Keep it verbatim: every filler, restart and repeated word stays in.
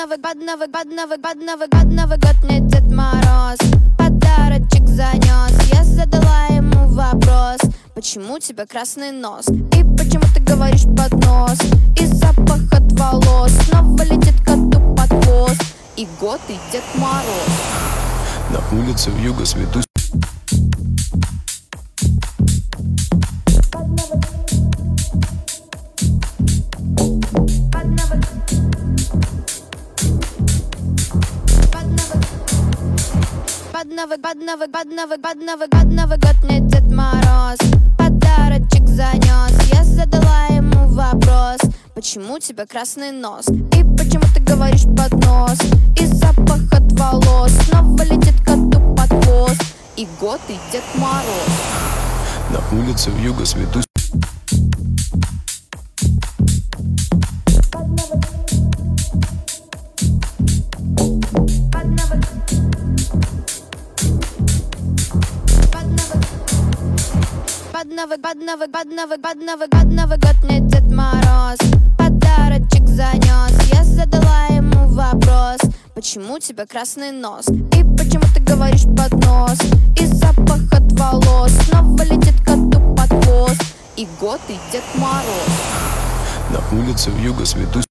Новый, под Новый, под Новый, под Новый, под Новый год мне Дед Мороз подарочек занес. Я задала ему вопрос: почему у тебя красный нос? И почему ты говоришь под нос? И запах от волос снова летит коту под хвост. И год, и Дед Мороз. На улице вьюга светусь. Под Новый, под Новый, под Новый, под Новый, под Новый год мне Дед Мороз подарочек занес. Я задала ему вопрос: почему у тебя красный нос? И почему ты говоришь под нос? И запах от волос снова летит коту под хвост. И год, и Дед Мороз. На улице вьюга светусь. Под Новый, под Новый, под Новый, под Новый, под Новый год мне Дед Мороз подарочек занес. Я задала ему вопрос: почему у тебя красный нос? И почему ты говоришь под нос? И запах от волос снова летит коту под хвост. И год, и Дед Мороз. На улице вьюга светусь.